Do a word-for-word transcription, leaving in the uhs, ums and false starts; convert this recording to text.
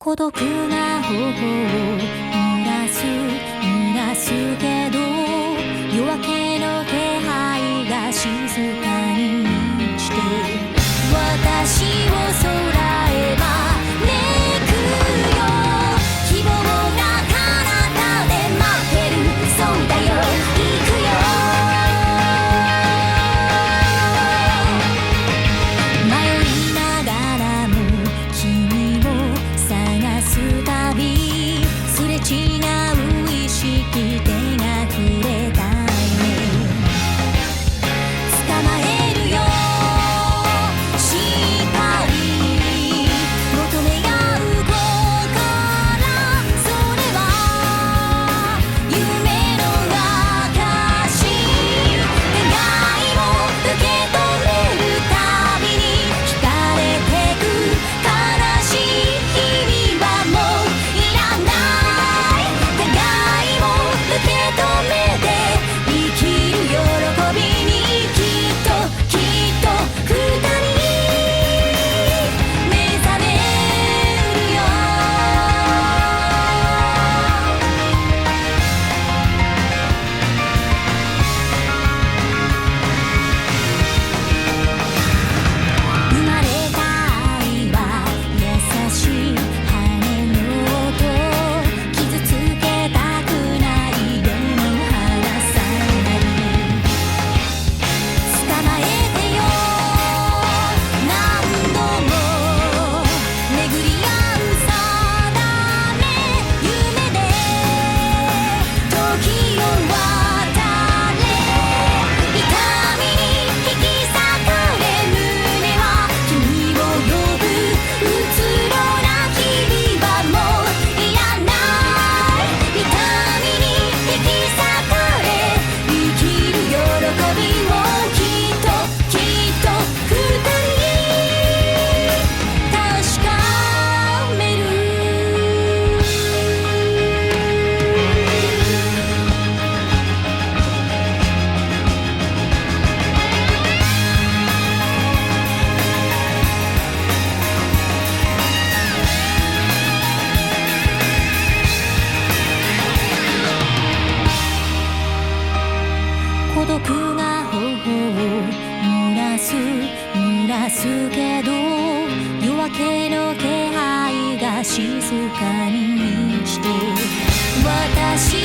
孤独な頬を濡らす濡らすけど、夜明けの気配が静かに満ちて、私を空へ招くよ。希望が彼方で待ってる、そうだよ、行くよ。迷いながらも君を探すたび、すれ違う意識、手が触れたいね。捕まえるよ、しっかり求め合う心、それは夢の証。願いを受け止めるたびに惹かれてく、悲しい日々はもういらない。願いを受け止めて生きる喜びに、きっときっと二人目覚めるよ。生まれた愛は優しい羽の音、傷つけたくないでも離さない。捕まえてよ、何度も巡り合う定め、夢で時を渡れ。痛みに引き裂かれ、胸は君を呼ぶ。うつろな日々はもういらない。痛みに引き裂かれ、生きる喜びをきっときっと二人確かめる。孤独が頬を濡らす濡らすけど、夜明けの気配が静かに満ちて、私